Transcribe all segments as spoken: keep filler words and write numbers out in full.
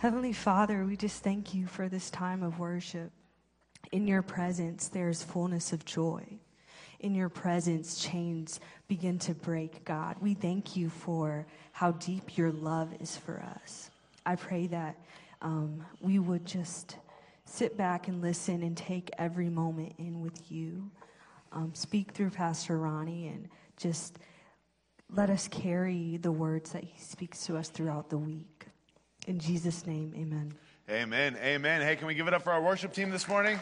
Heavenly Father, we just thank you for this time of worship. In your presence, there is fullness of joy. In your presence, chains begin to break, God. We thank you for how deep your love is for us. I pray that um, we would just sit back and listen and take every moment in with you. Um, speak through Pastor Ronnie and just let us carry the words that he speaks to us throughout the week. In Jesus' name, amen. Amen, amen. Hey, can we give it up for our worship team this morning?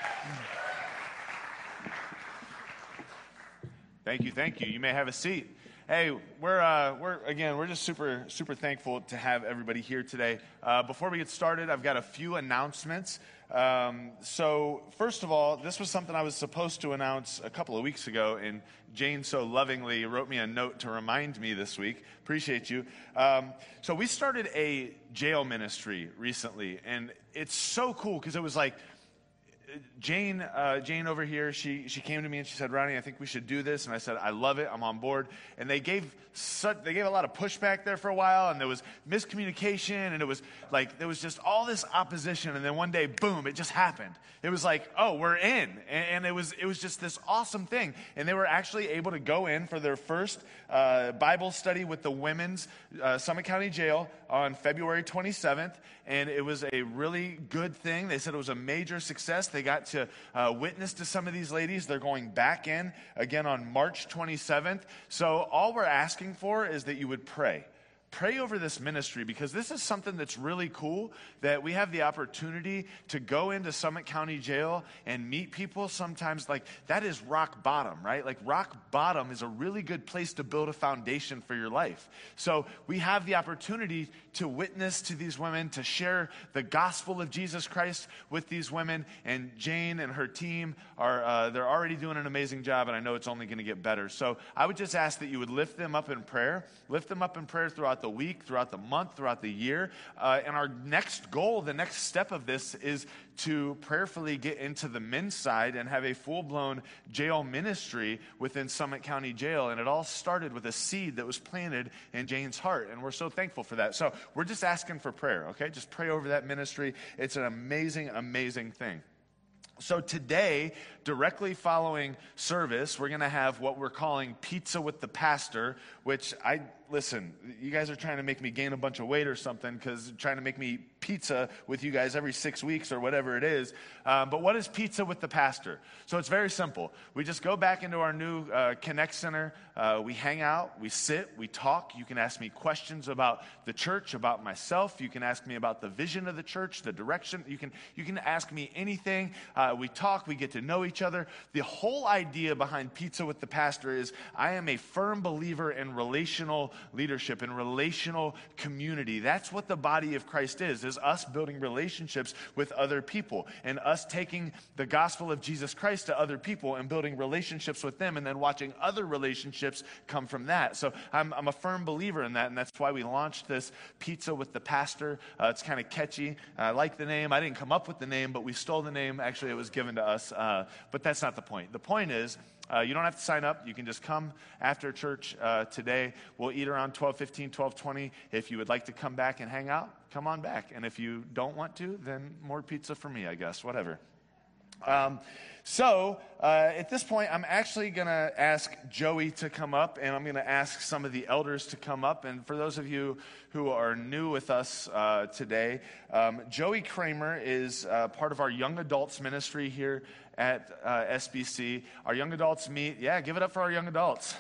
Thank you, thank you. You may have a seat. Hey, we're uh, we're again we're just super super thankful to have everybody here today. Uh, before we get started, I've got a few announcements. Um, so first of all, this was something I was supposed to announce a couple of weeks ago, and Jane so lovingly wrote me a note to remind me this week. Appreciate you. Um, so we started a jail ministry recently, and it's so cool because it was like. Jane, uh, Jane over here, she she came to me and she said, Ronnie, I think we should do this. And I said, I love it. I'm on board. And they gave such, they gave a lot of pushback there for a while, and there was miscommunication, and it was like there was just all this opposition. And then one day, boom, it just happened. It was like, oh, we're in, and, and it was it was just this awesome thing. And they were actually able to go in for their first uh, Bible study with the women's uh, Summit County Jail on February twenty-seventh, and it was a really good thing. They said it was a major success. They got to uh, witness to some of these ladies. They're going back in again on March twenty-seventh. So all we're asking for is that you would pray. Pray over this ministry, because this is something that's really cool, that we have the opportunity to go into Summit County Jail and meet people. Sometimes, like, that is rock bottom, right? Like, rock bottom is a really good place to build a foundation for your life. So we have the opportunity to witness to these women, to share the gospel of Jesus Christ with these women. And Jane and her team are, uh, they're already doing an amazing job, and I know it's only going to get better. So I would just ask that you would lift them up in prayer, lift them up in prayer throughout the week, throughout the month, throughout the year. Uh, and our next goal, the next step of this is to prayerfully get into the men's side and have a full-blown jail ministry within Summit County Jail. And it all started with a seed that was planted in Jane's heart. And we're so thankful for that. So we're just asking for prayer, okay? Just pray over that ministry. It's an amazing, amazing thing. So today, directly following service, we're going to have what we're calling Pizza with the Pastor, which I, listen, you guys are trying to make me gain a bunch of weight or something, because trying to make me pizza with you guys every six weeks or whatever it is. Um, but what is Pizza with the Pastor? So it's very simple. We just go back into our new uh, Connect Center. Uh, we hang out, we sit, we talk. You can ask me questions about the church, about myself. You can ask me about the vision of the church, the direction. You can, you can ask me anything. Uh, we talk, we get to know each other. The whole idea behind Pizza with the Pastor is I am a firm believer in relational leadership, in relational community. That's what the body of Christ is, is us building relationships with other people and us taking the gospel of Jesus Christ to other people and building relationships with them and then watching other relationships come from that. So I'm, I'm a firm believer in that, and that's why we launched this Pizza with the Pastor. Uh, it's kind of catchy. I like the name. I didn't come up with the name, but we stole the name. Actually, it was given to us, uh, but that's not the point. The point is, Uh, you don't have to sign up. You can just come after church uh, today. We'll eat around twelve fifteen, twelve twenty. If you would like to come back and hang out, come on back. And if you don't want to, then more pizza for me, I guess, whatever. Um, so uh, at this point, I'm actually going to ask Joey to come up, and I'm going to ask some of the elders to come up. And for those of you who are new with us uh, today, um, Joey Kramer is uh, part of our young adults ministry here at uh, S B C. Our young adults meet. Yeah, give it up for our young adults.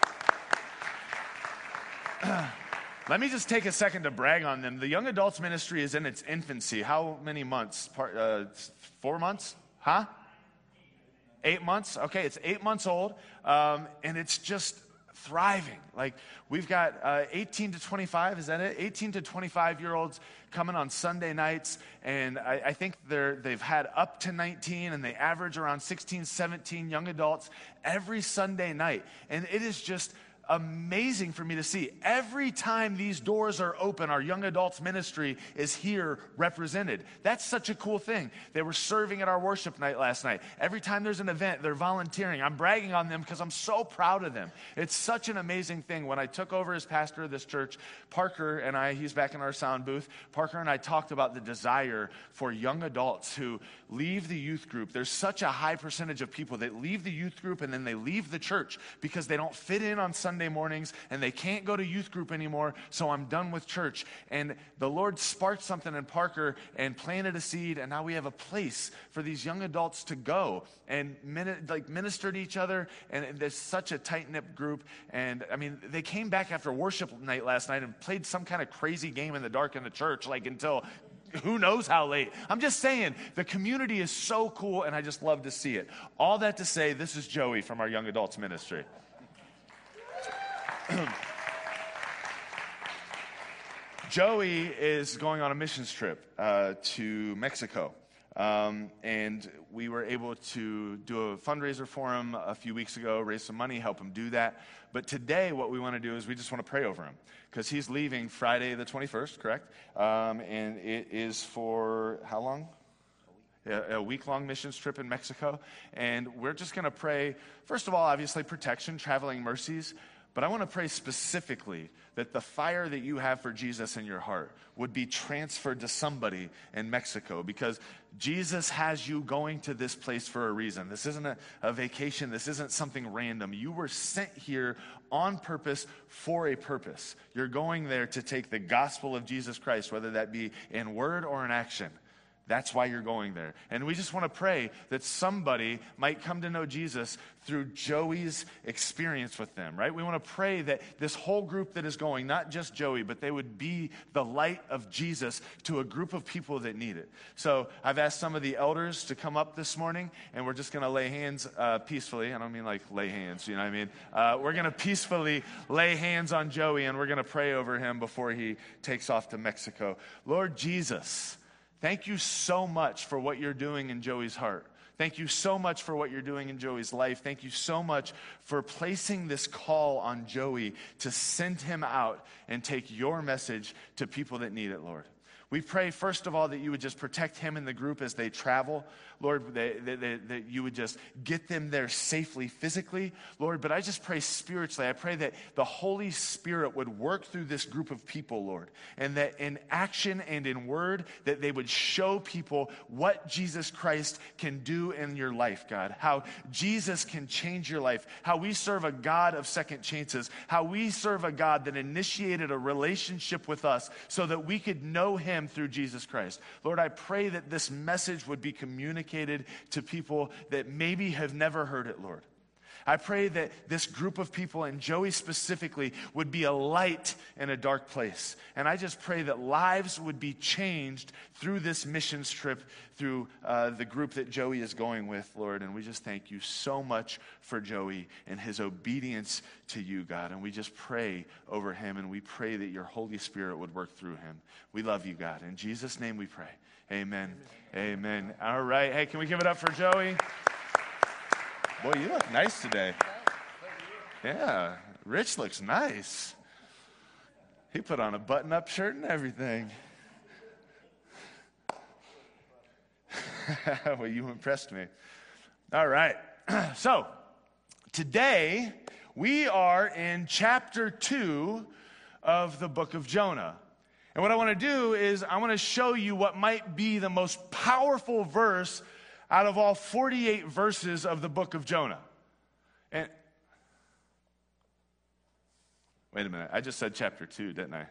Let me just take a second to brag on them. The young adults ministry is in its infancy. How many months? Part, uh, four months? Huh? Eight months? Okay, it's eight months old, um, and it's just thriving. Like, we've got uh, eighteen to twenty-five, is that it? eighteen to twenty-five-year-olds coming on Sunday nights, and I, I think they're, they've had up to nineteen, and they average around sixteen, seventeen young adults every Sunday night. And it is just amazing for me to see. Every time these doors are open, our young adults ministry is here represented. That's such a cool thing. They were serving at our worship night last night. Every time there's an event, they're volunteering. I'm bragging on them because I'm so proud of them. It's such an amazing thing. When I took over as pastor of this church, Parker and I, he's back in our sound booth, Parker and I talked about the desire for young adults who leave the youth group. There's such a high percentage of people that leave the youth group and then they leave the church because they don't fit in on Sunday mornings and they can't go to youth group anymore, so I'm done with church. And the Lord sparked something in Parker and planted a seed, and now we have a place for these young adults to go and min- like minister to each other, and there's such a tight-knit group. And I mean, they came back after worship night last night and played some kind of crazy game in the dark in the church, like until who knows how late. I'm just saying, the community is so cool, and I just love to see it. All that to say, this is Joey from our young adults ministry. Joey is going on a missions trip uh, to Mexico. Um, and we were able to do a fundraiser for him a few weeks ago, raise some money, help him do that. But today what we want to do is we just want to pray over him because he's leaving Friday the twenty-first, correct? Um, and it is for how long? A week-long missions trip in Mexico. And we're just going to pray, first of all, obviously protection, traveling mercies. But I want to pray specifically that the fire that you have for Jesus in your heart would be transferred to somebody in Mexico, because Jesus has you going to this place for a reason. This isn't a, a vacation. This isn't something random. You were sent here on purpose for a purpose. You're going there to take the gospel of Jesus Christ, whether that be in word or in action. That's why you're going there. And we just want to pray that somebody might come to know Jesus through Joey's experience with them, right? We want to pray that this whole group that is going, not just Joey, but they would be the light of Jesus to a group of people that need it. So I've asked some of the elders to come up this morning, and we're just going to lay hands uh, peacefully. I don't mean like lay hands, you know what I mean? Uh, we're going to peacefully lay hands on Joey, and we're going to pray over him before he takes off to Mexico. Lord Jesus, thank you so much for what you're doing in Joey's heart. Thank you so much for what you're doing in Joey's life. Thank you so much for placing this call on Joey to send him out and take your message to people that need it, Lord. We pray, first of all, that you would just protect him and the group as they travel. Lord, that, that, that you would just get them there safely physically, Lord. But I just pray spiritually. I pray that the Holy Spirit would work through this group of people, Lord, and that in action and in word, that they would show people what Jesus Christ can do in your life, God, how Jesus can change your life, how we serve a God of second chances, how we serve a God that initiated a relationship with us so that we could know him through Jesus Christ. Lord, I pray that this message would be communicated to people that maybe have never heard it, Lord. I pray that this group of people, and Joey specifically, would be a light in a dark place. And I just pray that lives would be changed through this missions trip, through uh, the group that Joey is going with, Lord. And we just thank you so much for Joey and his obedience to you, God. And we just pray over him, and we pray that your Holy Spirit would work through him. We love you, God. In Jesus' name we pray. Amen. Amen. Amen. All right. Hey, can we give it up for Joey? Boy, you look nice today. Yeah, Rich looks nice. He put on a button-up shirt and everything. Well, you impressed me. All right. So, today we are in chapter two of the book of Jonah. And what I want to do is I want to show you what might be the most powerful verse out of all forty-eight verses of the book of Jonah. And wait a minute, I just said chapter two, didn't I?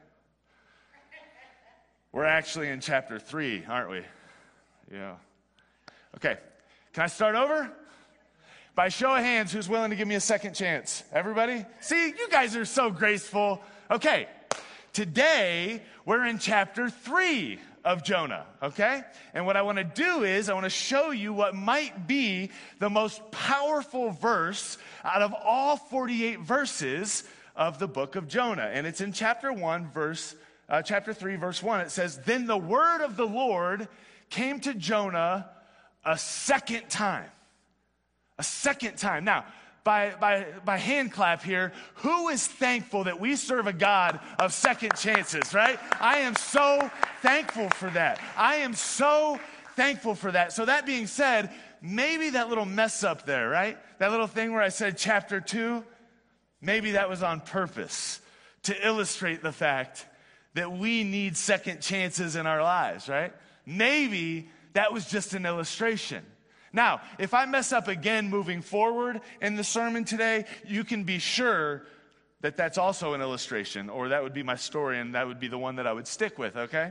We're actually in chapter three, aren't we? Yeah. Okay, can I start over? By show of hands, who's willing to give me a second chance? Everybody? See, you guys are so graceful. Okay, today we're in chapter three of Jonah, okay? And what I want to do is I want to show you what might be the most powerful verse out of all forty-eight verses of the book of Jonah. And it's in chapter one, verse, uh, chapter three, verse one. It says, "Then the word of the Lord came to Jonah a second time." A second time. Now, by, by, by hand clap here, who is thankful that we serve a God of second chances, right? I am so thankful for that. I am so thankful for that. So that being said, maybe that little mess up there, right? That little thing where I said chapter two, maybe that was on purpose to illustrate the fact that we need second chances in our lives, right? Maybe that was just an illustration. Now, if I mess up again moving forward in the sermon today, you can be sure that that's also an illustration, or that would be my story, and that would be the one that I would stick with, okay?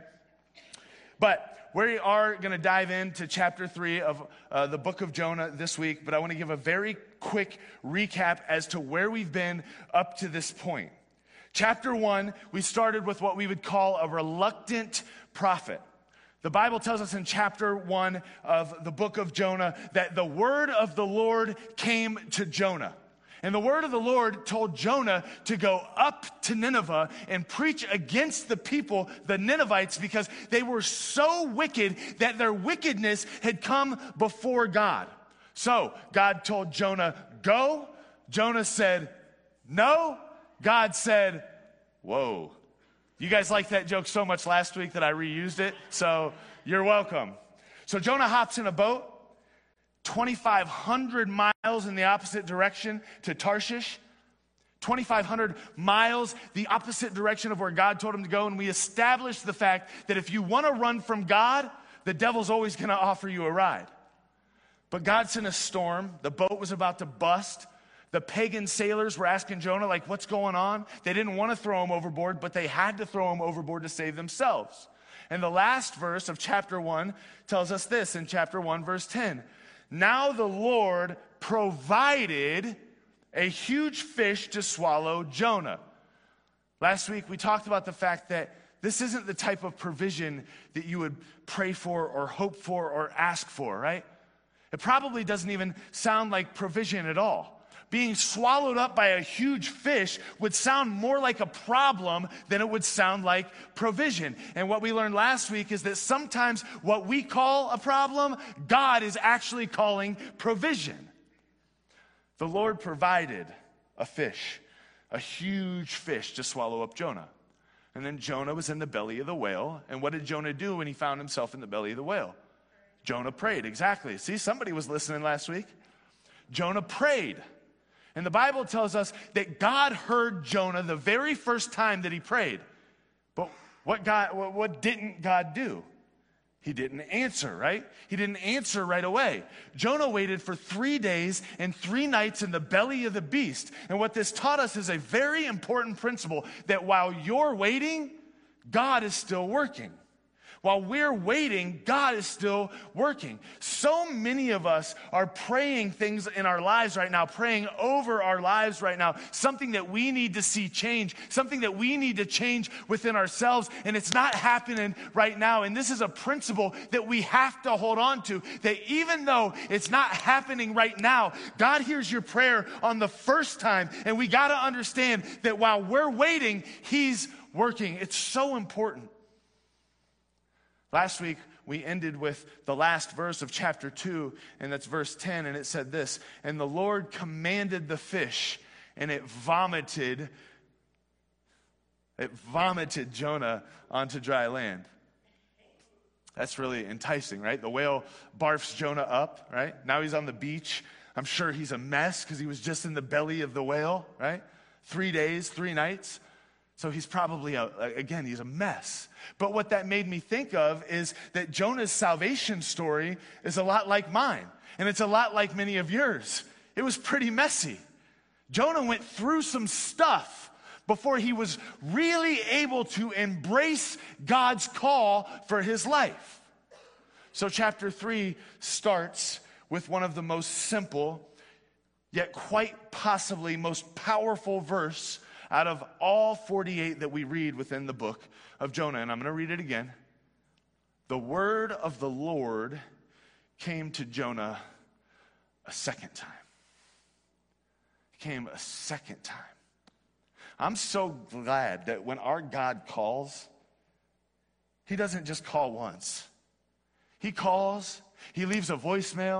But we are going to dive into chapter three of uh, the book of Jonah this week, but I want to give a very quick recap as to where we've been up to this point. Chapter one, we started with what we would call a reluctant prophet. The Bible tells us in chapter one of the book of Jonah that the word of the Lord came to Jonah. And the word of the Lord told Jonah to go up to Nineveh and preach against the people, the Ninevites, because they were so wicked that their wickedness had come before God. So God told Jonah, go. Jonah said, no. God said, whoa. You guys liked that joke so much last week that I reused it, so you're welcome. So Jonah hops in a boat, twenty-five hundred miles in the opposite direction to Tarshish, twenty-five hundred miles the opposite direction of where God told him to go, and we established the fact that if you want to run from God, the devil's always going to offer you a ride. But God sent a storm. The boat was about to bust. The pagan sailors were asking Jonah, like, what's going on? They didn't want to throw him overboard, but they had to throw him overboard to save themselves. And the last verse of chapter one tells us this in chapter one, verse ten. Now the Lord provided a huge fish to swallow Jonah. Last week we talked about the fact that this isn't the type of provision that you would pray for or hope for or ask for, right? It probably doesn't even sound like provision at all. Being swallowed up by a huge fish would sound more like a problem than it would sound like provision. And what we learned last week is that sometimes what we call a problem, God is actually calling provision. The Lord provided a fish, a huge fish to swallow up Jonah. And then Jonah was in the belly of the whale. And what did Jonah do when he found himself in the belly of the whale? Jonah prayed, exactly. See, somebody was listening last week. Jonah prayed. And the Bible tells us that God heard Jonah the very first time that he prayed. But what God, what didn't God do? He didn't answer, right? He didn't answer right away. Jonah waited for three days and three nights in the belly of the beast. And what this taught us is a very important principle, that while you're waiting, God is still working. While we're waiting, God is still working. So many of us are praying things in our lives right now, praying over our lives right now, something that we need to see change, something that we need to change within ourselves, and it's not happening right now. And this is a principle that we have to hold on to, that even though it's not happening right now, God hears your prayer on the first time, and we got to understand that while we're waiting, He's working. It's so important. Last week, we ended with the last verse of chapter two, and that's verse ten, and it said this, and the Lord commanded the fish, and it vomited, it vomited Jonah onto dry land. That's really enticing, right? The whale barfs Jonah up, right? Now he's on the beach. I'm sure he's a mess because he was just in the belly of the whale, right? Three days, three nights. So he's probably, a, again, he's a mess. But what that made me think of is that Jonah's salvation story is a lot like mine. And it's a lot like many of yours. It was pretty messy. Jonah went through some stuff before he was really able to embrace God's call for his life. So chapter three starts with one of the most simple, yet quite possibly most powerful verse out of all forty-eight that we read within the book of Jonah. And I'm going to read it again. The word of the Lord came to Jonah a second time. It came a second time. I'm so glad that when our God calls, He doesn't just call once. He calls, He leaves a voicemail,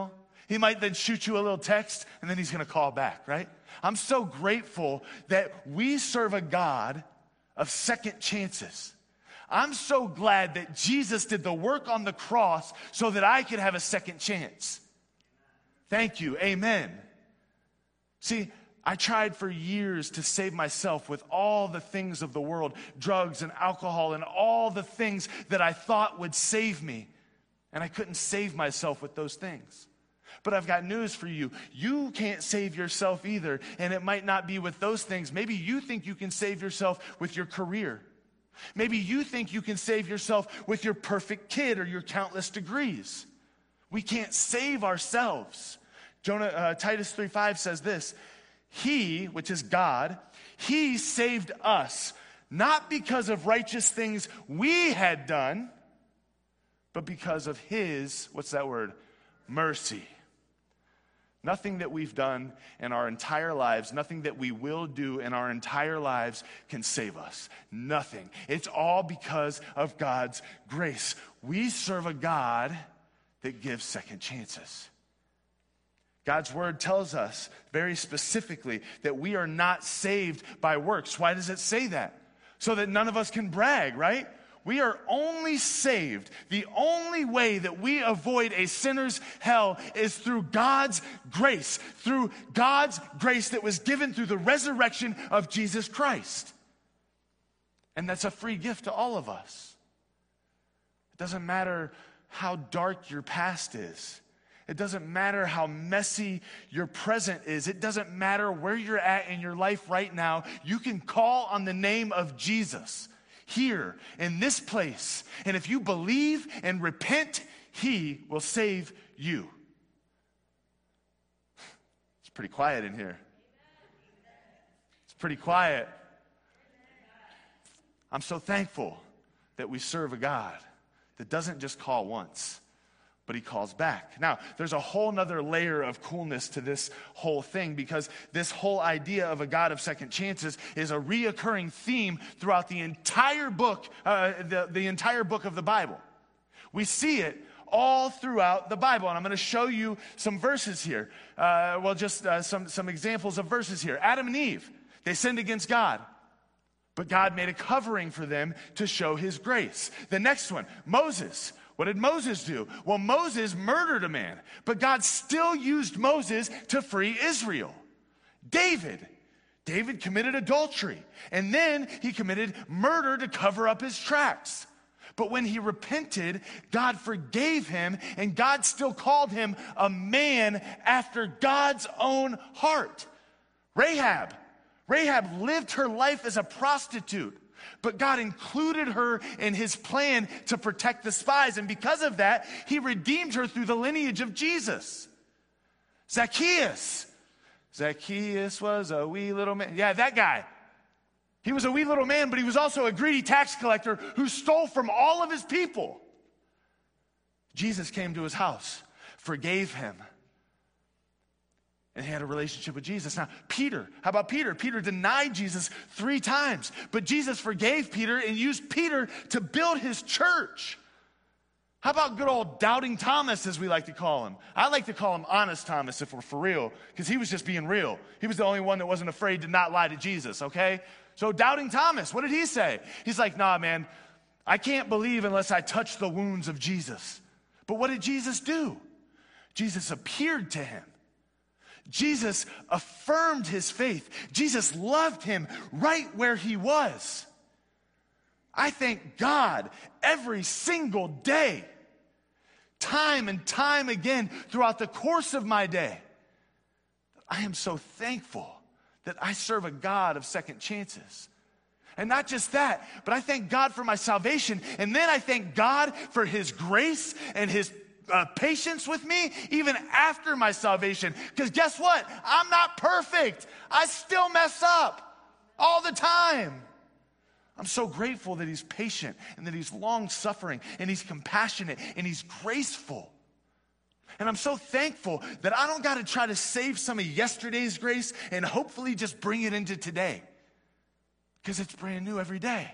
He might then shoot you a little text, and then he's going to call back, right? I'm so grateful that we serve a God of second chances. I'm so glad that Jesus did the work on the cross so that I could have a second chance. Thank you. Amen. See, I tried for years to save myself with all the things of the world, drugs and alcohol and all the things that I thought would save me. And I couldn't save myself with those things. But I've got news for you. You can't save yourself either. And it might not be with those things. Maybe you think you can save yourself with your career. Maybe you think you can save yourself with your perfect kid or your countless degrees. We can't save ourselves. Jonah, uh, Titus three five says this, He, which is God, He saved us, not because of righteous things we had done, but because of His, what's that word? Mercy. Nothing that we've done in our entire lives, nothing that we will do in our entire lives can save us. Nothing. It's all because of God's grace. We serve a God that gives second chances. God's word tells us very specifically that we are not saved by works. Why does it say that? So that none of us can brag, right? We are only saved. The only way that we avoid a sinner's hell is through God's grace, through God's grace that was given through the resurrection of Jesus Christ. And that's a free gift to all of us. It doesn't matter how dark your past is. It doesn't matter how messy your present is. It doesn't matter where you're at in your life right now. You can call on the name of Jesus here in this place. And if you believe and repent, He will save you. It's pretty quiet in here. It's pretty quiet. I'm so thankful that we serve a God that doesn't just call once, but He calls back. Now, there's a whole nother layer of coolness to this whole thing, because this whole idea of a God of second chances is a reoccurring theme throughout the entire book, uh, the, the entire book of the Bible. We see it all throughout the Bible, and I'm going to show you some verses here. Uh, well, just uh, some, some examples of verses here. Adam and Eve, they sinned against God, but God made a covering for them to show His grace. The next one, Moses. What did Moses do? Well, Moses murdered a man, but God still used Moses to free Israel. David. David committed adultery, and then he committed murder to cover up his tracks. But when he repented, God forgave him, and God still called him a man after God's own heart. Rahab. Rahab lived her life as a prostitute, but God included her in His plan to protect the spies. And because of that, He redeemed her through the lineage of Jesus. Zacchaeus. Zacchaeus was a wee little man. Yeah, that guy. He was a wee little man, but he was also a greedy tax collector who stole from all of his people. Jesus came to his house, forgave him, and he had a relationship with Jesus. Now, Peter, how about Peter? Peter denied Jesus three times, but Jesus forgave Peter and used Peter to build His church. How about good old Doubting Thomas, as we like to call him? I like to call him Honest Thomas, if we're for real, because he was just being real. He was the only one that wasn't afraid to not lie to Jesus, okay? So Doubting Thomas, what did he say? He's like, nah, man, I can't believe unless I touch the wounds of Jesus. But what did Jesus do? Jesus appeared to him. Jesus affirmed his faith. Jesus loved him right where he was. I thank God every single day, time and time again throughout the course of my day. I am so thankful that I serve a God of second chances. And not just that, but I thank God for my salvation. And then I thank God for His grace and His Uh, patience with me even after my salvation. Because guess what? I'm not perfect. I still mess up all the time. I'm so grateful that He's patient and that He's long-suffering and He's compassionate and He's graceful. And I'm so thankful that I don't got to try to save some of yesterday's grace and hopefully just bring it into today, because it's brand new every day.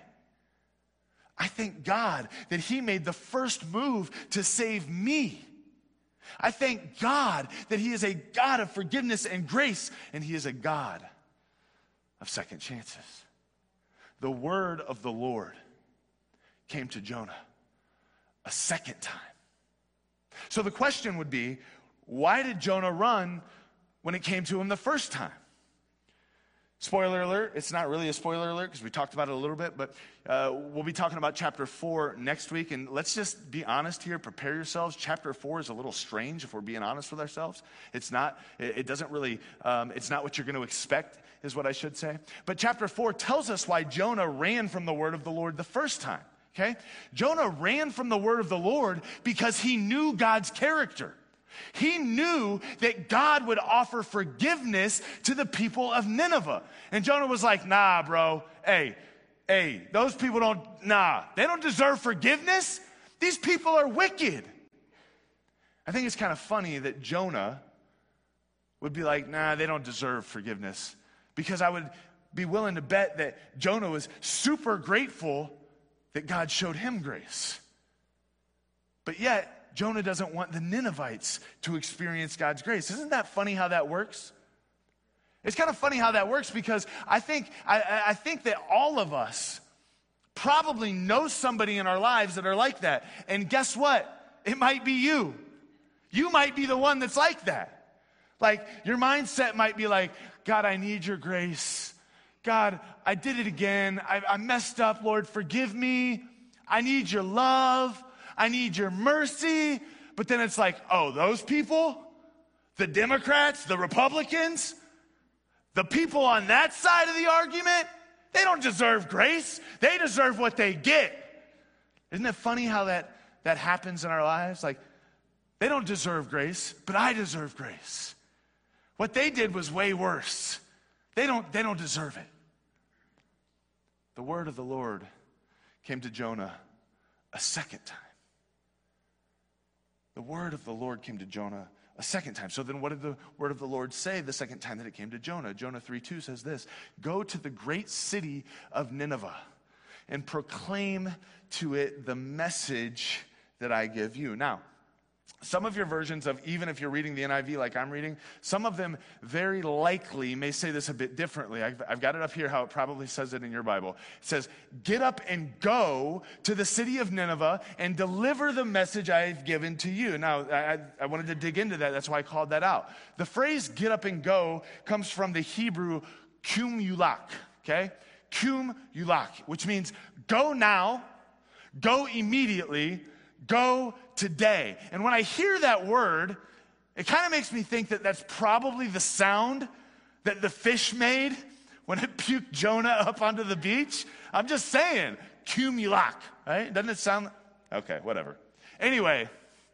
I thank God that He made the first move to save me. I thank God that he is a God of forgiveness and grace, and he is a God of second chances. The word of the Lord came to Jonah a second time. So the question would be, why did Jonah run when it came to him the first time? Spoiler alert, it's not really a spoiler alert because we talked about it a little bit, but uh, we'll be talking about chapter four next week. And let's just be honest here, prepare yourselves. Chapter four is a little strange if we're being honest with ourselves. It's not, it, it doesn't really, um, it's not what you're going to expect is what I should say. But chapter four tells us why Jonah ran from the word of the Lord the first time, okay? Jonah ran from the word of the Lord because he knew God's character. He knew that God would offer forgiveness to the people of Nineveh. And Jonah was like, nah, bro. Hey, hey, those people don't, nah, they don't deserve forgiveness. These people are wicked. I think it's kind of funny that Jonah would be like, nah, they don't deserve forgiveness. Because I would be willing to bet that Jonah was super grateful that God showed him grace. But yet, Jonah doesn't want the Ninevites to experience God's grace. Isn't that funny how that works? It's kind of funny how that works because I think, I, I think that all of us probably know somebody in our lives that are like that. And guess what? It might be you. You might be the one that's like that. Like your mindset might be like, God, I need your grace. God, I did it again. I, I messed up. Lord, forgive me. I need your love. I need your mercy. But then it's like, oh, those people, the Democrats, the Republicans, the people on that side of the argument, they don't deserve grace. They deserve what they get. Isn't it funny how that, that happens in our lives? Like, they don't deserve grace, but I deserve grace. What they did was way worse. They don't, they don't deserve it. The word of the Lord came to Jonah a second time. The word of the Lord came to Jonah a second time. So then what did the word of the Lord say the second time that it came to Jonah? Jonah three two says this, go to the great city of Nineveh and proclaim to it the message that I give you. Now, some of your versions of, even if you're reading the N I V like I'm reading, some of them very likely may say this a bit differently. I've, I've got it up here how it probably says it in your Bible. It says, get up and go to the city of Nineveh and deliver the message I've given to you. Now, I, I wanted to dig into that. That's why I called that out. The phrase get up and go comes from the Hebrew kum yulak, okay? Kum yulak, which means go now, go immediately, go today. And when I hear that word, it kind of makes me think that that's probably the sound that the fish made when it puked Jonah up onto the beach. I'm just saying, kum yulak, right? Doesn't it sound, okay, whatever. Anyway,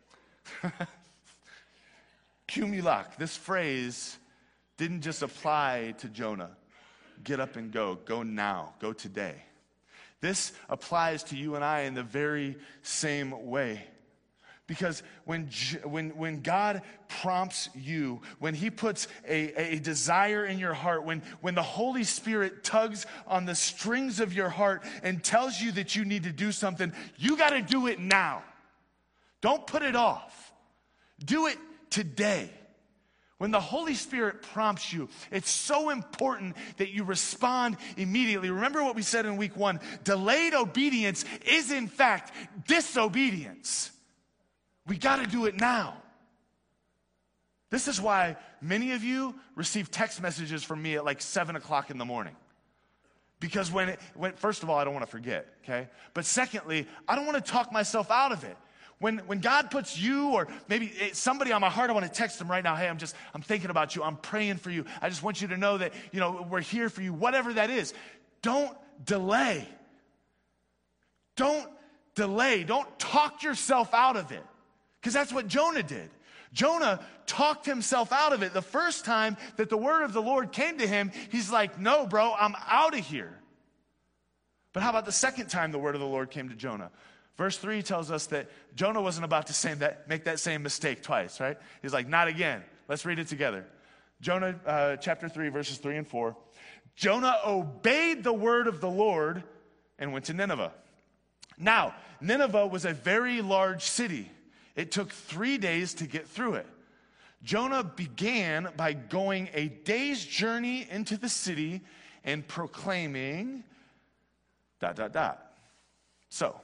kum yulak, this phrase didn't just apply to Jonah. Get up and go, go now, go today. This applies to you and I in the very same way. Because when, when, when God prompts you, when he puts a, a desire in your heart, when, when the Holy Spirit tugs on the strings of your heart and tells you that you need to do something, you got to do it now. Don't put it off. Do it today. When the Holy Spirit prompts you, it's so important that you respond immediately. Remember what we said in week one. Delayed obedience is, in fact, disobedience. We got to do it now. This is why many of you receive text messages from me at like seven o'clock in the morning. Because when, it, when, first of all, I don't want to forget, okay? But secondly, I don't want to talk myself out of it. When, when God puts you or maybe somebody on my heart, I want to text them right now. Hey, I'm just, I'm thinking about you. I'm praying for you. I just want you to know that, you know, we're here for you, whatever that is. Don't delay. Don't delay. Don't talk yourself out of it. Because that's what Jonah did. Jonah talked himself out of it. The first time that the word of the Lord came to him, he's like, no, bro, I'm out of here. But how about the second time the word of the Lord came to Jonah? Verse three tells us that Jonah wasn't about to say that, make that same mistake twice, right? He's like, not again. Let's read it together. Jonah uh, chapter three, verses three and four. Jonah obeyed the word of the Lord and went to Nineveh. Now, Nineveh was a very large city. It took three days to get through it. Jonah began by going a day's journey into the city and proclaiming dot, dot, dot. So,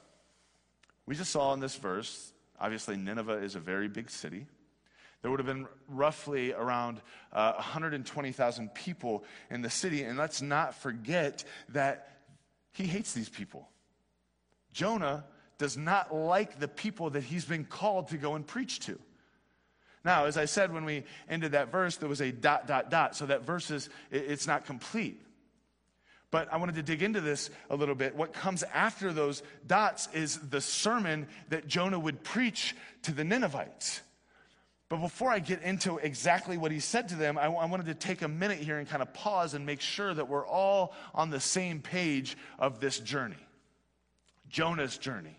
we just saw in this verse, obviously Nineveh is a very big city. There would have been roughly around uh, one hundred twenty thousand people in the city. And let's not forget that he hates these people. Jonah does not like the people that he's been called to go and preach to. Now, as I said when we ended that verse, there was a dot, dot, dot. So that verse is, it's not complete. But I wanted to dig into this a little bit. What comes after those dots is the sermon that Jonah would preach to the Ninevites. But before I get into exactly what he said to them, I, I wanted to take a minute here and kind of pause and make sure that we're all on the same page of this journey. Jonah's journey.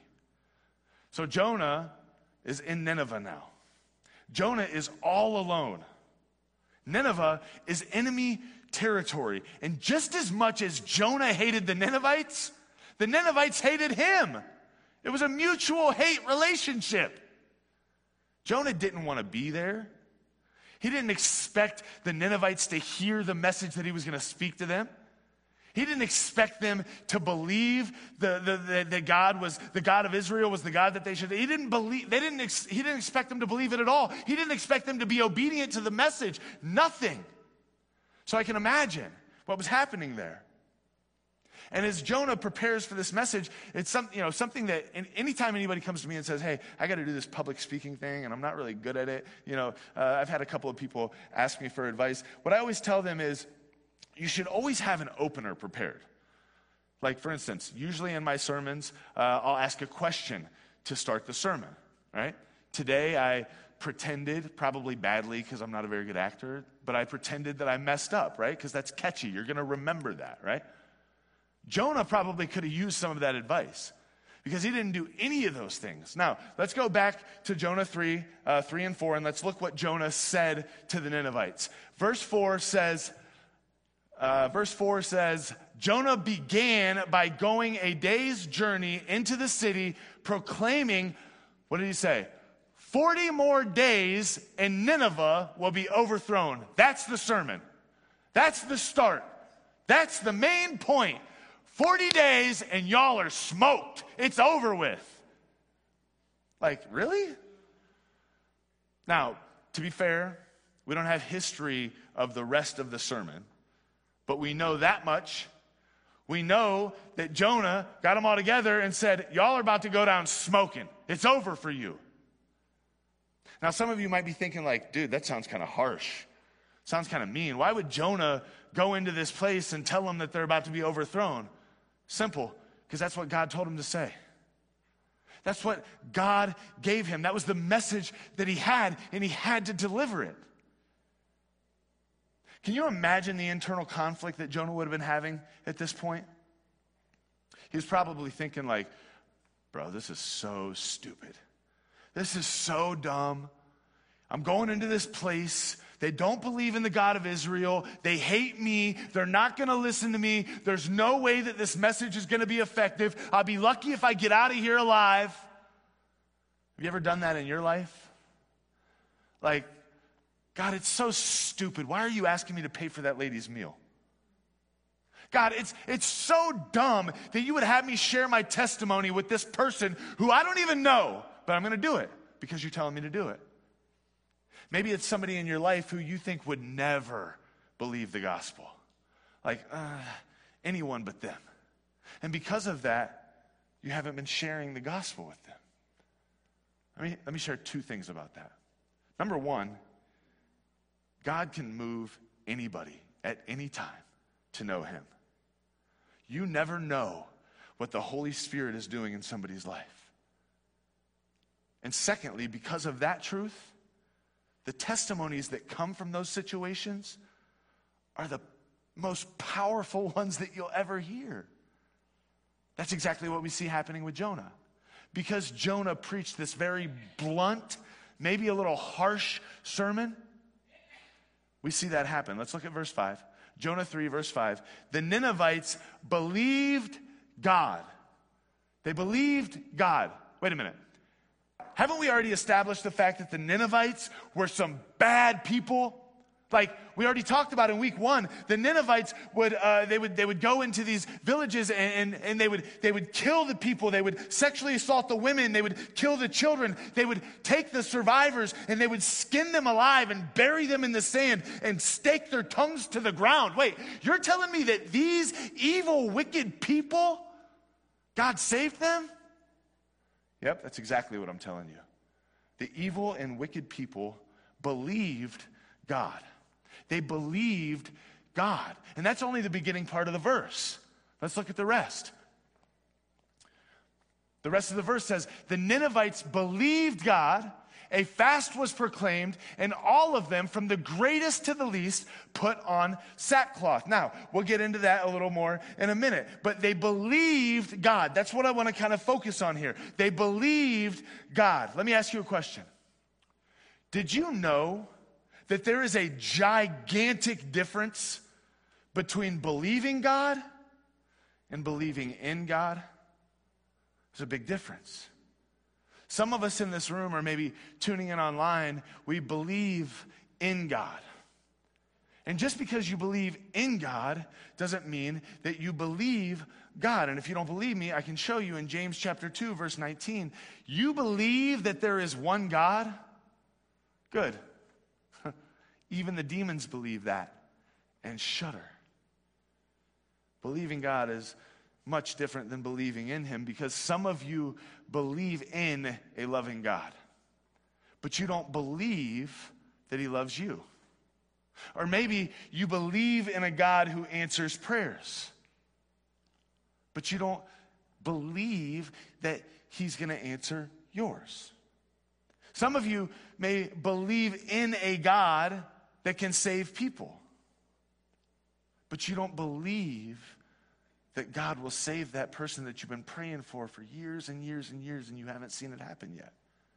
So Jonah is in Nineveh now. Jonah is all alone. Nineveh is enemy territory. And just as much as Jonah hated the Ninevites, the Ninevites hated him. It was a mutual hate relationship. Jonah didn't want to be there. He didn't expect the Ninevites to hear the message that he was going to speak to them. He didn't expect them to believe the, the, the, the God was the God of Israel was the God that they should. He didn't believe. They didn't. Ex, he didn't expect them to believe it at all. He didn't expect them to be obedient to the message. Nothing. So I can imagine what was happening there. And as Jonah prepares for this message, it's some, you know, something that anytime anybody comes to me and says, hey, I got to do this public speaking thing, and I'm not really good at it. You know, uh, I've had a couple of people ask me for advice. What I always tell them is, you should always have an opener prepared. Like, for instance, usually in my sermons, uh, I'll ask a question to start the sermon, right? Today, I pretended, probably badly because I'm not a very good actor, but I pretended that I messed up, right? Because that's catchy. You're going to remember that, right? Jonah probably could have used some of that advice because he didn't do any of those things. Now, let's go back to Jonah three, uh, three and four, and let's look what Jonah said to the Ninevites. Verse four says, Uh, verse four says, Jonah began by going a day's journey into the city, proclaiming, what did he say? forty more days and Nineveh will be overthrown. That's the sermon. That's the start. That's the main point. forty days and y'all are smoked. It's over with. Like, really? Now, to be fair, we don't have history of the rest of the sermon. But we know that much. We know that Jonah got them all together and said, y'all are about to go down smoking. It's over for you. Now, some of you might be thinking like, dude, that sounds kind of harsh. Sounds kind of mean. Why would Jonah go into this place and tell them that they're about to be overthrown? Simple, because that's what God told him to say. That's what God gave him. That was the message that he had, and he had to deliver it. Can you imagine the internal conflict that Jonah would have been having at this point? He was probably thinking like, bro, this is so stupid. This is so dumb. I'm going into this place. They don't believe in the God of Israel. They hate me. They're not going to listen to me. There's no way that this message is going to be effective. I'll be lucky if I get out of here alive. Have you ever done that in your life? Like, God, it's so stupid. Why are you asking me to pay for that lady's meal? God, it's it's so dumb that you would have me share my testimony with this person who I don't even know, but I'm going to do it because you're telling me to do it. Maybe it's somebody in your life who you think would never believe the gospel. Like, uh, anyone but them. And because of that, you haven't been sharing the gospel with them. I mean, let me share two things about that. Number one, God can move anybody at any time to know him. You never know what the Holy Spirit is doing in somebody's life. And secondly, because of that truth, the testimonies that come from those situations are the most powerful ones that you'll ever hear. That's exactly what we see happening with Jonah. Because Jonah preached this very blunt, maybe a little harsh sermon, we see that happen. Let's look at verse five. Jonah three, verse five. The Ninevites believed God. They believed God. Wait a minute. haven't we already established the fact that the Ninevites were some bad people? Like we already talked about in week one, the Ninevites would uh, they would they would go into these villages and, and and they would they would kill the people. They would sexually assault the women. They would kill the children. They would take the survivors and they would skin them alive and bury them in the sand and stake their tongues to the ground. Wait, you're telling me that these evil, wicked people, God saved them? Yep, that's exactly what I'm telling you. The evil and wicked people believed God. They believed God. And that's only the beginning part of the verse. Let's look at the rest. The rest of the verse says, the Ninevites believed God, a fast was proclaimed, and all of them, from the greatest to the least, put on sackcloth. Now, we'll get into that a little more in a minute. But they believed God. That's what I want to kind of focus on here. They believed God. Let me ask you a question. Did you know that there is a gigantic difference between believing God and believing in God? There's a big difference. Some of us in this room, or maybe tuning in online, we believe in God. And just because you believe in God doesn't mean that you believe God. And if you don't believe me, I can show you in James chapter two, verse nineteen. You believe that there is one God? Good. Even the demons believe that and shudder. Believing God is much different than believing in him, because some of you believe in a loving God, but you don't believe that he loves you. Or maybe you believe in a God who answers prayers, but you don't believe that he's going to answer yours. Some of you may believe in a God that can save people, but you don't believe that God will save that person that you've been praying for for years and years and years, and you haven't seen it happen yet.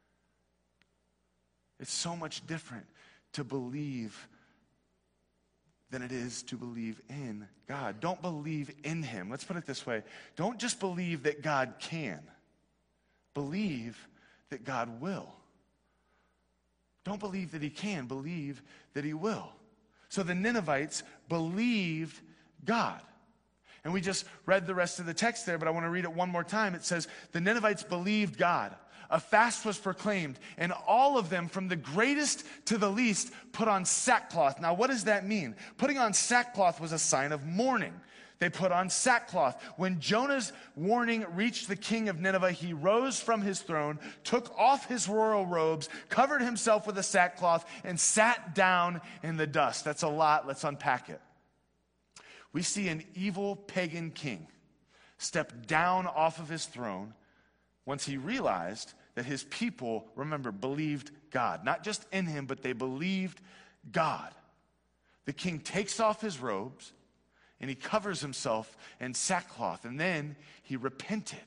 It's so much different to believe than it is to believe in God. Don't believe in him. Let's put it this way. Don't just believe that God can. Believe that God will. Don't believe that he can. Believe that he will. So the Ninevites believed God. And we just read the rest of the text there, but I want to read it one more time. It says, the Ninevites believed God. A fast was proclaimed, and all of them, from the greatest to the least, put on sackcloth. Now, what does that mean? Putting on sackcloth was a sign of mourning. They put on sackcloth. When Jonah's warning reached the king of Nineveh, he rose from his throne, took off his royal robes, covered himself with a sackcloth, and sat down in the dust. That's a lot. Let's unpack it. We see an evil pagan king step down off of his throne once he realized that his people, remember, believed God. Not just in him, but they believed God. The king takes off his robes and he covers himself in sackcloth, and then he repented.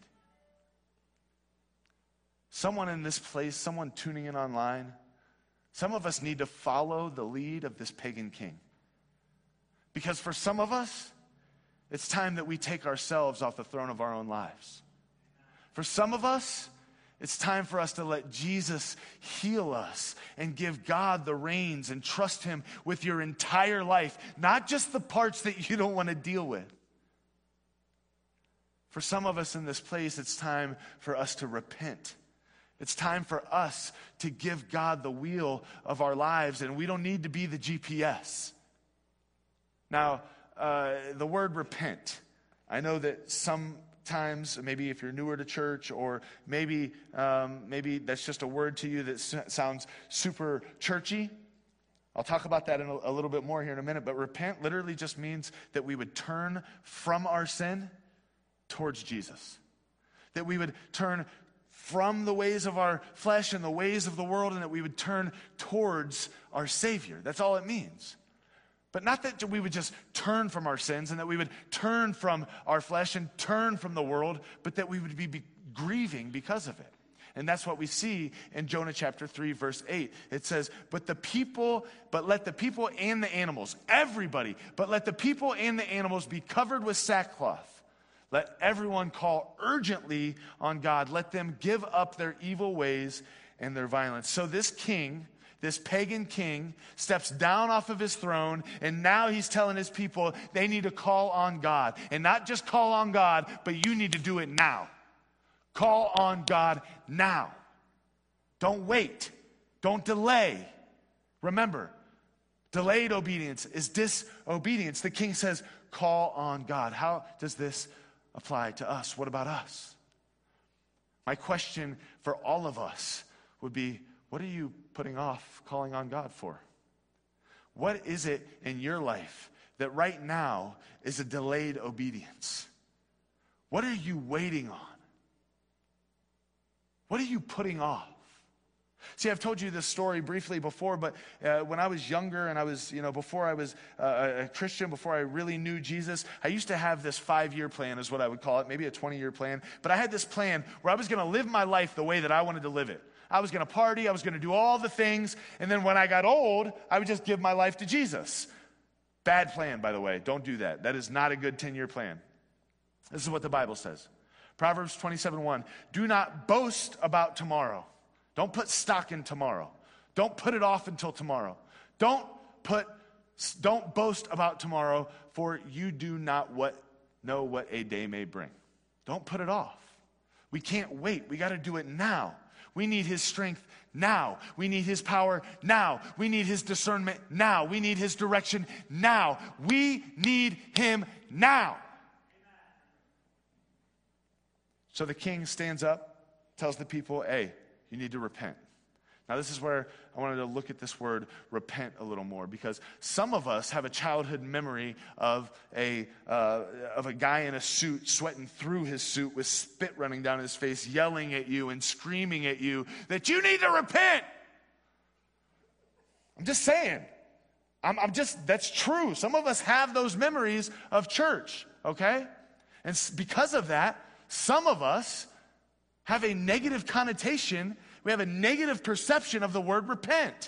Someone in this place, someone tuning in online, some of us need to follow the lead of this pagan king. Because for some of us, it's time that we take ourselves off the throne of our own lives. For some of us, it's time for us to let Jesus heal us and give God the reins and trust him with your entire life, not just the parts that you don't want to deal with. For some of us in this place, it's time for us to repent. It's time for us to give God the wheel of our lives, and we don't need to be the G P S. Now, uh, the word repent, I know that sometimes, maybe if you're newer to church, or maybe um, maybe that's just a word to you that sounds super churchy. I'll talk about that in a, a little bit more here in a minute, but repent literally just means that we would turn from our sin towards Jesus. That we would turn from the ways of our flesh and the ways of the world, and that we would turn towards our Savior. That's all it means. But not that we would just turn from our sins and that we would turn from our flesh and turn from the world, but that we would be, be grieving because of it. And that's what we see in Jonah chapter three, verse eight. It says, but the people, but let the people and the animals, everybody, but let the people and the animals be covered with sackcloth. Let everyone call urgently on God. Let them give up their evil ways and their violence. So this king, this pagan king, steps down off of his throne, and now he's telling his people they need to call on God. And not just call on God, but you need to do it now. Call on God now. Don't wait. Don't delay. Remember, delayed obedience is disobedience. The king says, call on God. How does this apply to us? What about us? My question for all of us would be, what are you putting off calling on God for? What is it in your life that right now is a delayed obedience? What are you waiting on? What are you putting off? See, I've told you this story briefly before, but uh, when I was younger and I was, you know, before I was uh, a Christian, before I really knew Jesus, I used to have this five-year plan is what I would call it, maybe a twenty-year plan. But I had this plan where I was going to live my life the way that I wanted to live it. I was going to party, I was going to do all the things, and then when I got old, I would just give my life to Jesus. Bad plan, by the way. Don't do that. That is not a good ten-year plan. This is what the Bible says. Proverbs twenty-seven one, do not boast about tomorrow. Don't put stock in tomorrow. Don't put it off until tomorrow. Don't put, don't boast about tomorrow, for you do not what, know what a day may bring. Don't put it off. We can't wait. We got to do it now. We need his strength now. We need his power now. We need his discernment now. We need his direction now. We need him now. So the king stands up, tells the people, hey, you need to repent. Now, this is where I wanted to look at this word repent a little more, because some of us have a childhood memory of a uh, of a guy in a suit sweating through his suit with spit running down his face, yelling at you and screaming at you that you need to repent. I'm just saying. I'm, I'm just, that's true. Some of us have those memories of church, okay? And because of that, some of us have a negative connotation. We have a negative perception of the word repent.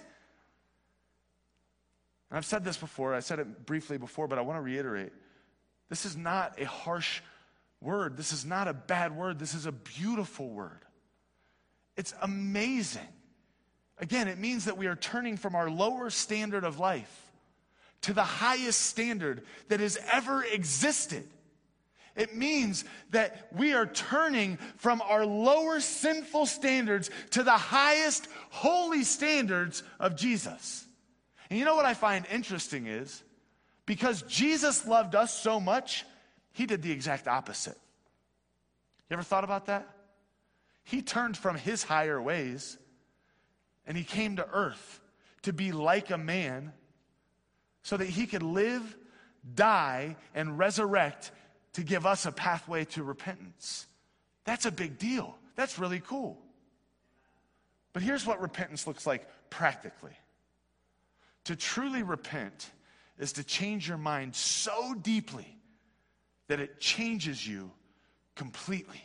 And I've said this before. I said it briefly before, but I want to reiterate. This is not a harsh word. This is not a bad word. This is a beautiful word. It's amazing. Again, it means that we are turning from our lower standard of life to the highest standard that has ever existed. It means that we are turning from our lower sinful standards to the highest holy standards of Jesus. And you know what I find interesting is, because Jesus loved us so much, he did the exact opposite. You ever thought about that? He turned from his higher ways and he came to earth to be like a man so that he could live, die, and resurrect to give us a pathway to repentance. That's a big deal. That's really cool. But here's what repentance looks like practically. To truly repent is to change your mind so deeply that it changes you completely.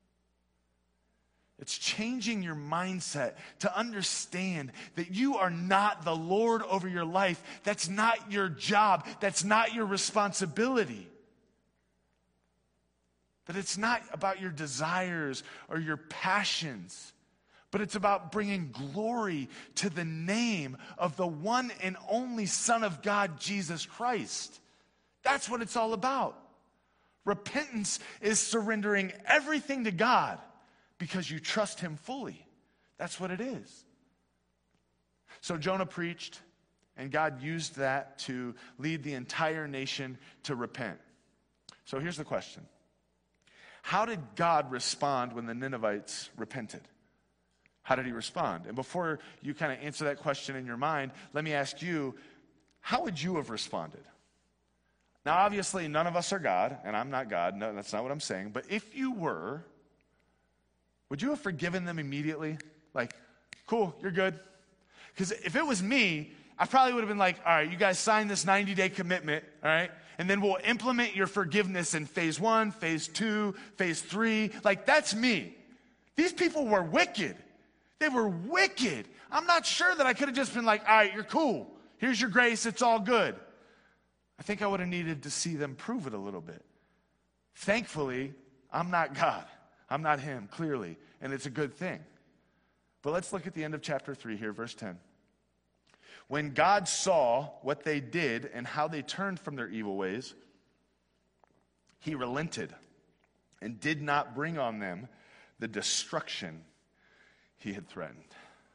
It's changing your mindset to understand that you are not the Lord over your life. That's not your job. That's not your responsibility. That it's not about your desires or your passions, but it's about bringing glory to the name of the one and only Son of God, Jesus Christ. That's what it's all about. Repentance is surrendering everything to God because you trust him fully. That's what it is. So Jonah preached, and God used that to lead the entire nation to repent. So here's the question. How did God respond when the Ninevites repented? How did he respond? And before you kind of answer that question in your mind, let me ask you, how would you have responded? Now, obviously, none of us are God, and I'm not God. No, that's not what I'm saying. But if you were, would you have forgiven them immediately? Like, cool, you're good. Because if it was me, I probably would have been like, all right, you guys signed this ninety-day commitment, all right? And then we'll implement your forgiveness in phase one, phase two, phase three. Like, that's me. These people were wicked. They were wicked. I'm not sure that I could have just been like, all right, you're cool. Here's your grace. It's all good. I think I would have needed to see them prove it a little bit. Thankfully, I'm not God. I'm not him, clearly. And it's a good thing. But let's look at the end of chapter three here, verse ten. When God saw what they did and how they turned from their evil ways, he relented and did not bring on them the destruction he had threatened.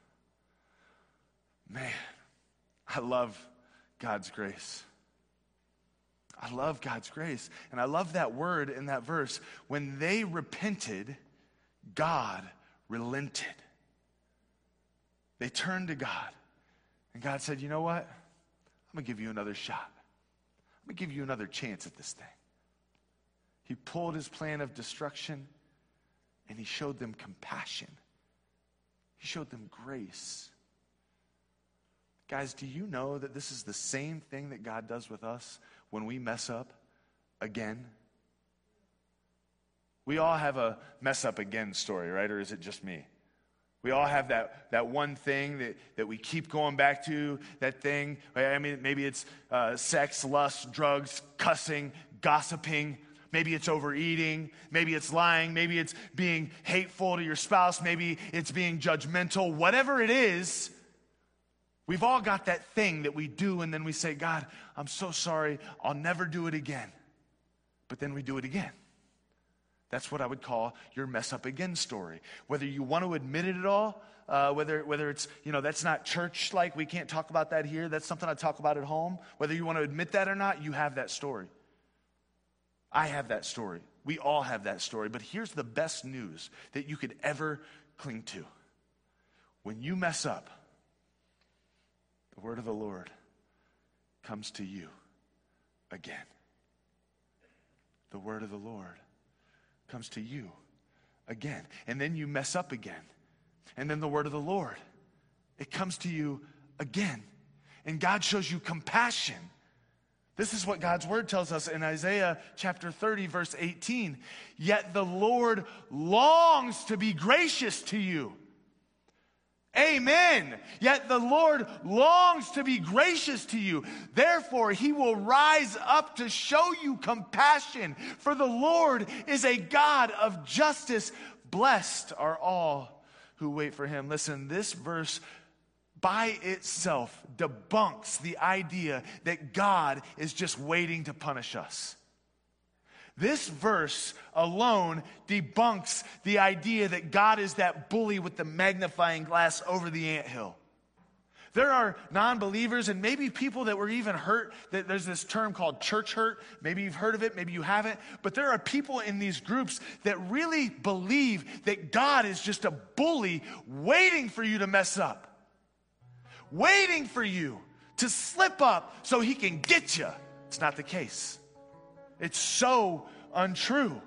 Man, I love God's grace. I love God's grace. And I love that word in that verse. When they repented, God relented. They turned to God. And God said, you know what? I'm going to give you another shot. I'm going to give you another chance at this thing. He pulled his plan of destruction and he showed them compassion. He showed them grace. Guys, do you know that this is the same thing that God does with us when we mess up again? We all have a mess up again story, right? Or is it just me? We all have that, that one thing that, that we keep going back to, that thing. I mean, maybe it's uh, sex, lust, drugs, cussing, gossiping. Maybe it's overeating. Maybe it's lying. Maybe it's being hateful to your spouse. Maybe it's being judgmental. Whatever it is, we've all got that thing that we do, and then we say, God, I'm so sorry. I'll never do it again. But then we do it again. That's what I would call your mess up again story. Whether you want to admit it at all, uh, whether whether it's, you know, that's not church-like, we can't talk about that here. That's something I talk about at home. Whether you want to admit that or not, you have that story. I have that story. We all have that story. But here's the best news that you could ever cling to. When you mess up, the word of the Lord comes to you again. The word of the Lord comes to you again. And then you mess up again. And then the word of the Lord, it comes to you again. And God shows you compassion. This is what God's word tells us in Isaiah chapter thirty, verse eighteen. Yet the Lord longs to be gracious to you. Amen. Yet the Lord longs to be gracious to you. Therefore, he will rise up to show you compassion. For the Lord is a God of justice. Blessed are all who wait for him. Listen, this verse by itself debunks the idea that God is just waiting to punish us. This verse alone debunks the idea that God is that bully with the magnifying glass over the anthill. There are non-believers and maybe people that were even hurt. That there's this term called church hurt. Maybe you've heard of it, maybe you haven't. But there are people in these groups that really believe that God is just a bully waiting for you to mess up. Waiting for you to slip up so he can get you. It's not the case. It's so untrue.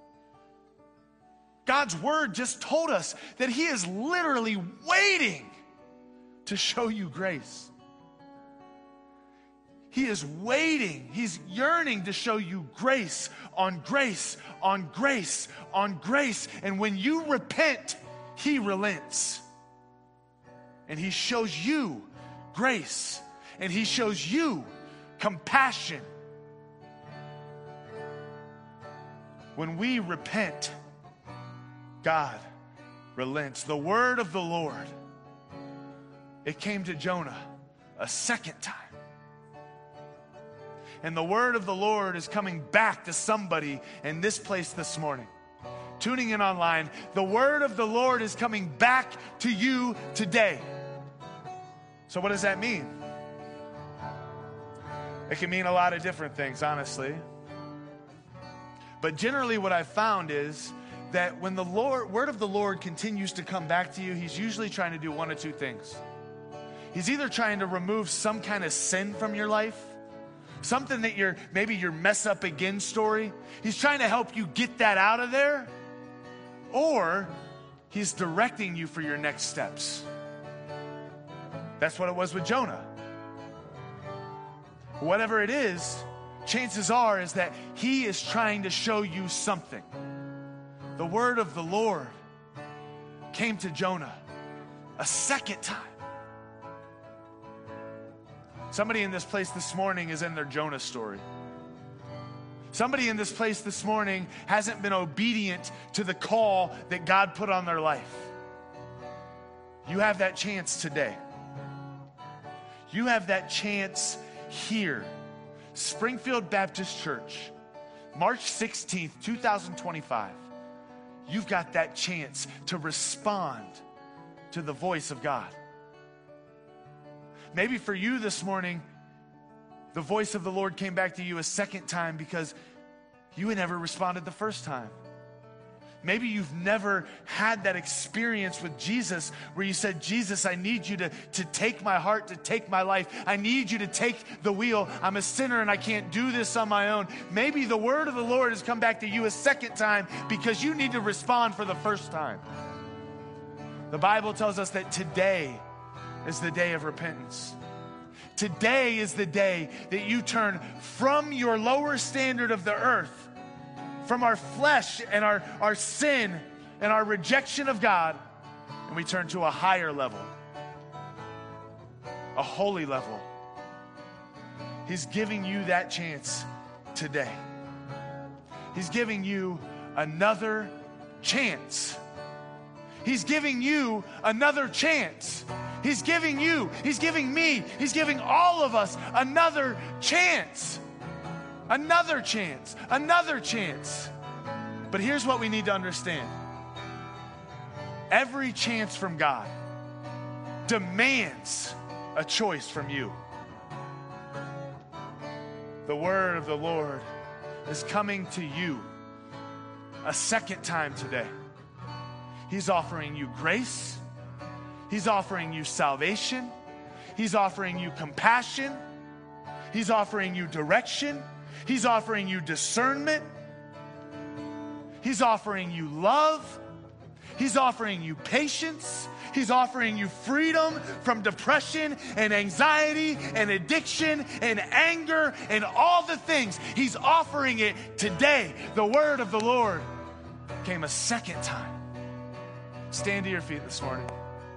God's word just told us that he is literally waiting to show you grace. He is waiting. He's yearning to show you grace on grace on grace on grace. And when you repent, he relents. And he shows you grace. And he shows you compassion. When we repent, God relents. The word of the Lord, it came to Jonah a second time. And the word of the Lord is coming back to somebody in this place this morning. Tuning in online, the word of the Lord is coming back to you today. So what does that mean? It can mean a lot of different things, honestly. But generally what I've found is that when the Lord, word of the Lord continues to come back to you, he's usually trying to do one of two things. He's either trying to remove some kind of sin from your life, something that you're, maybe your mess up again story. He's trying to help you get that out of there. Or he's directing you for your next steps. That's what it was with Jonah. Whatever it is, chances are is that he is trying to show you something. The word of the Lord came to Jonah a second time. Somebody in this place this morning is in their Jonah story. Somebody in this place this morning hasn't been obedient to the call that God put on their life. You have that chance today. You have that chance here. Springfield Baptist Church, March sixteenth, twenty twenty-five. You've got that chance to respond to the voice of God. Maybe for you this morning, the voice of the Lord came back to you a second time because you had never responded the first time. Maybe you've never had that experience with Jesus where you said, Jesus, I need you to, to take my heart, to take my life. I need you to take the wheel. I'm a sinner and I can't do this on my own. Maybe the word of the Lord has come back to you a second time because you need to respond for the first time. The Bible tells us that today is the day of repentance. Today is the day that you turn from your lower standard of the earth, from our flesh and our, our sin and our rejection of God, and we turn to a higher level, a holy level. He's giving you that chance today. He's giving you another chance. He's giving you another chance. He's giving you, he's giving me, he's giving all of us another chance. Another chance, another chance. But here's what we need to understand. Every chance from God demands a choice from you. The word of the Lord is coming to you a second time today. He's offering you grace. He's offering you salvation. He's offering you compassion. He's offering you direction. He's offering you discernment. He's offering you love. He's offering you patience. He's offering you freedom from depression and anxiety and addiction and anger and all the things. He's offering it today. The word of the Lord came a second time. Stand to your feet this morning.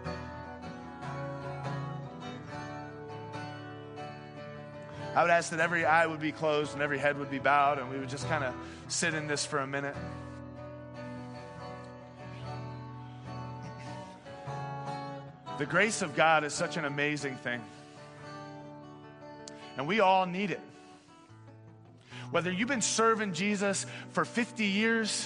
I would ask that every eye would be closed and every head would be bowed, and we would just kind of sit in this for a minute. The grace of God is such an amazing thing, and we all need it. Whether you've been serving Jesus for fifty years,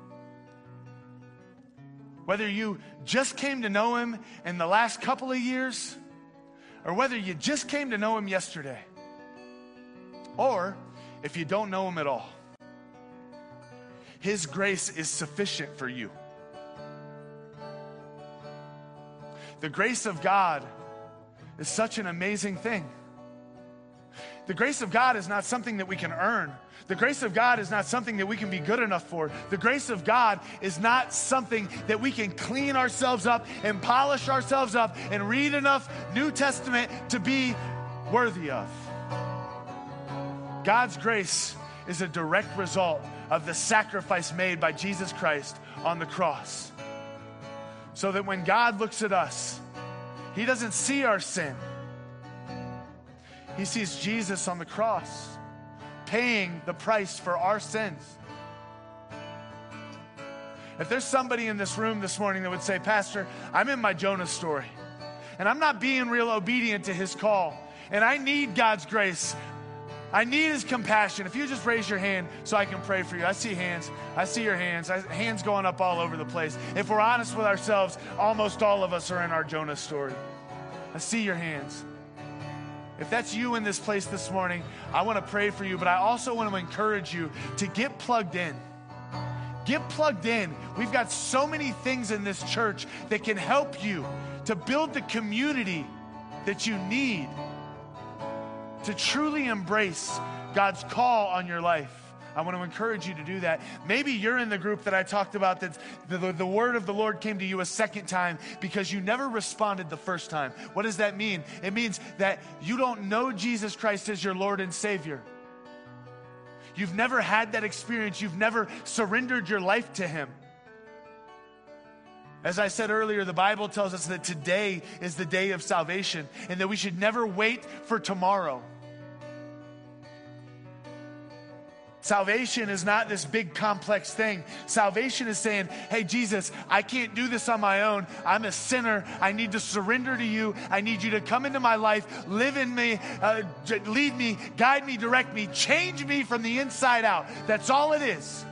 whether you just came to know him in the last couple of years, or whether you just came to know him yesterday, or if you don't know him at all, his grace is sufficient for you. The grace of God is such an amazing thing. The grace of God is not something that we can earn. The grace of God is not something that we can be good enough for. The grace of God is not something that we can clean ourselves up and polish ourselves up and read enough New Testament to be worthy of. God's grace is a direct result of the sacrifice made by Jesus Christ on the cross. So that when God looks at us, he doesn't see our sin. He sees Jesus on the cross, paying the price for our sins. If there's somebody in this room this morning that would say, Pastor, I'm in my Jonah story, and I'm not being real obedient to his call, and I need God's grace, I need his compassion. If you just raise your hand so I can pray for you. I see hands. I see your hands. I, hands going up all over the place. If we're honest with ourselves, almost all of us are in our Jonah story. I see your hands. If that's you in this place this morning, I want to pray for you, but I also want to encourage you to get plugged in. Get plugged in. We've got so many things in this church that can help you to build the community that you need to truly embrace God's call on your life. I want to encourage you to do that. Maybe you're in the group that I talked about, that the, the, the word of the Lord came to you a second time because you never responded the first time. What does that mean? It means that you don't know Jesus Christ as your Lord and Savior. You've never had that experience. You've never surrendered your life to him. As I said earlier, the Bible tells us that today is the day of salvation and that we should never wait for tomorrow. Salvation is not this big complex thing. Salvation is saying, hey, Jesus, I can't do this on my own. I'm a sinner. I need to surrender to you. I need you to come into my life, live in me, uh, lead me, guide me, direct me, change me from the inside out. That's all it is.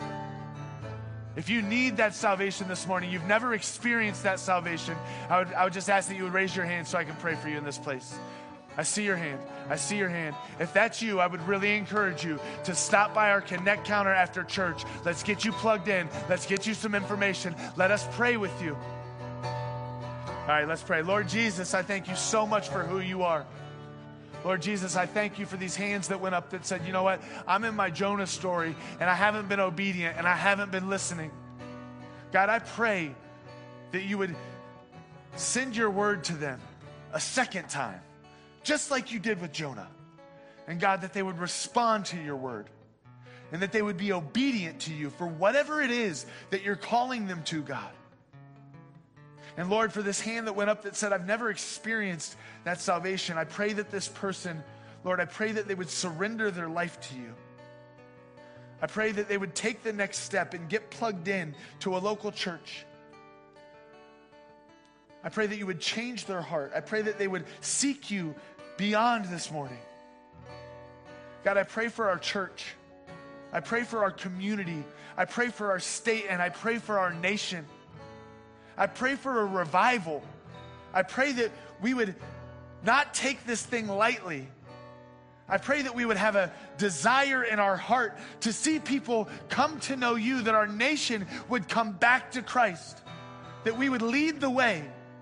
If you need that salvation this morning, you've never experienced that salvation, I would, I would just ask that you would raise your hand so I can pray for you in this place. I see your hand. I see your hand. If that's you, I would really encourage you to stop by our Connect counter after church. Let's get you plugged in. Let's get you some information. Let us pray with you. All right, let's pray. Lord Jesus, I thank you so much for who you are. Lord Jesus, I thank you for these hands that went up that said, you know what? I'm in my Jonah story, and I haven't been obedient, and I haven't been listening. God, I pray that you would send your word to them a second time, just like you did with Jonah. And God, that they would respond to your word and that they would be obedient to you for whatever it is that you're calling them to, God. And Lord, for this hand that went up that said, I've never experienced that salvation, I pray that this person, Lord, I pray that they would surrender their life to you. I pray that they would take the next step and get plugged in to a local church. I pray that you would change their heart. I pray that they would seek you beyond this morning. God, I pray for our church. I pray for our community. I pray for our state, and I pray for our nation. I pray for a revival. I pray that we would not take this thing lightly. I pray that we would have a desire in our heart to see people come to know you, that our nation would come back to Christ, that we would lead the way.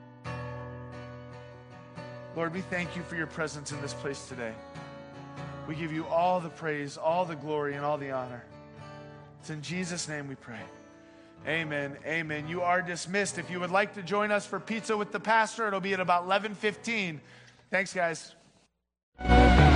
Lord, we thank you for your presence in this place today. We give you all the praise, all the glory, and all the honor. It's in Jesus' name we pray. Amen. Amen. You are dismissed. If you would like to join us for pizza with the pastor, it'll be at about eleven fifteen. Thanks, guys.